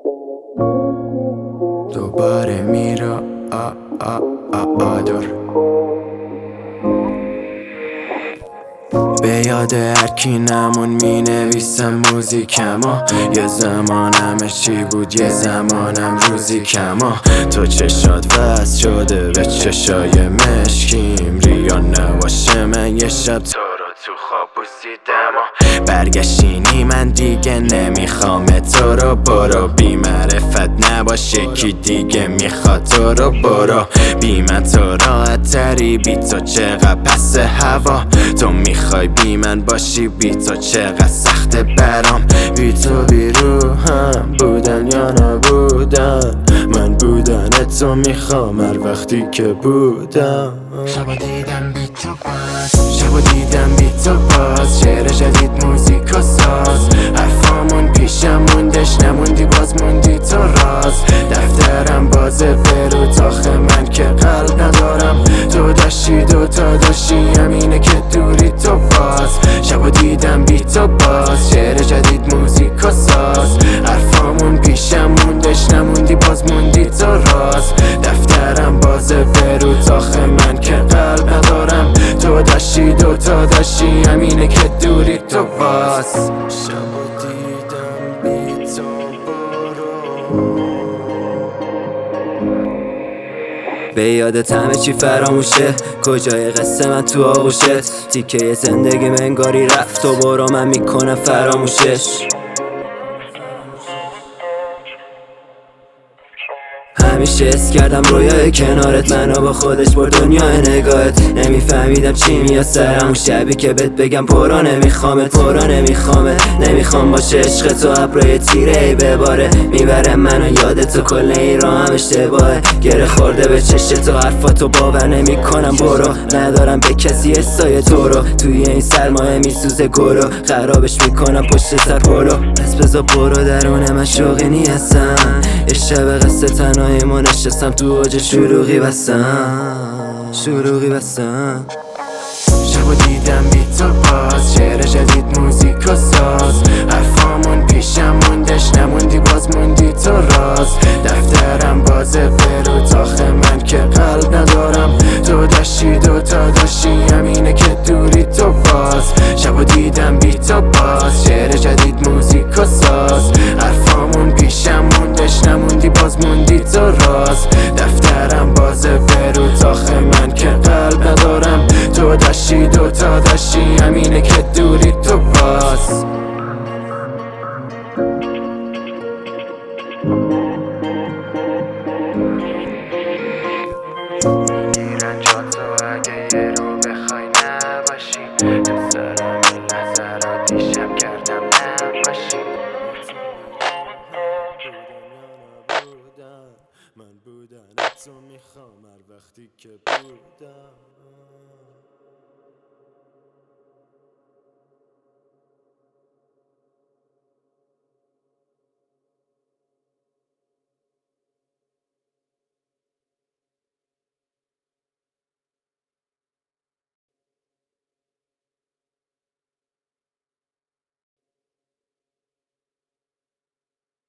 دوباره میرا آدر به یاد هرکی نمون می نویسم موزیکمو. یه زمان همه چی بود، یه زمانم روزی کما. تو چشات وصل شده به چشای مشکیم، ریا نباشه من یه شب تو رو تو خواب بوسیدم و برگشتینی من دیگه نمیخوام تو رو. برو بی معرفت نباشه کی دیگه میخواد تو رو. برو بی من تو راحت تری، بی تو چقدر پس هوا. تو میخوای بی من باشی، بی تو چقدر سخته برام. بی تو بی روحم بودن یا نبودن، من بودن تو میخوام هر وقتی که بودم. شبا دیدم بی تو باز، شبا دیدم بی تو باز. شعر جدید موزیک و ساز، حرفامون پیشم موندش نموندی باز موندی تو راز. دفترم بازه برو تاخه من که قلب ندارم. تو داشتی دوتا داشتی همینه که دوری تو باز. شبا دیدم بی تو باز، شعر جدید موزیک و ساز. حرفامون پیشم موندش نموندی باز موندی تو راز. دفترم بازه برو تاخه من که قلب ندارم. تو داشتی دوتا داشتی همینه که دوری تو باز. شبا دیدم بی تو برو، به یادت همه چی فراموشه. کجای قصه من تو آغوشت، تیکه زندگی منگاری رفت تو برو من میکنم فراموشش. همیشه حس کردم رویای کنارت منو با خودش بر دنیای نگاهت. نمیفهمیدم چی میاد سرم اون شبی که بهت بگم پرا نمیخوامت پرا نمیخوامت. نمیخوام باشه عشق تو ابرای تیره ای بباره، میبره منو یادت. تو کل این راه هم اشتباهه، گره خورده به چشم تو حرفاتو باور نمیکنم. برو ندارم به کسی حسای تو رو، توی این سرمایه میسوزه گرو. خرابش میکنم پشت سر برو، پس بذار برو درون من شوقی نیستم. یه شب قصه تنهایی ما نشستم تو اوج شلوغی بستم شلوغی بستم. شبا دیدم بی تو باز، شعر جدید موزیک و ساز. حرفامون پیشم موندش نموندی باز موندی تو راز. دفترم بازه برو تاخه من که قلب ندارم. تو داشتی دوتا داشتی همینه که دوری تو باز. شبا دیدم بی تو باز، شعر جدید موزیک و ساز. حرفامون پیشم موندش نموندی باز موندی تو راز. دفترم بازه برو تاخه من که قلب ندارم. تو داشتی دوتا داشتی همینه که دوری تو باز. میگیرن جا تو اگه یه رو بخوای نباشی. دوست دارم این لحظه رو دیشب کردم نباشی. من بودن تو میخوام هر وقتی که بودم.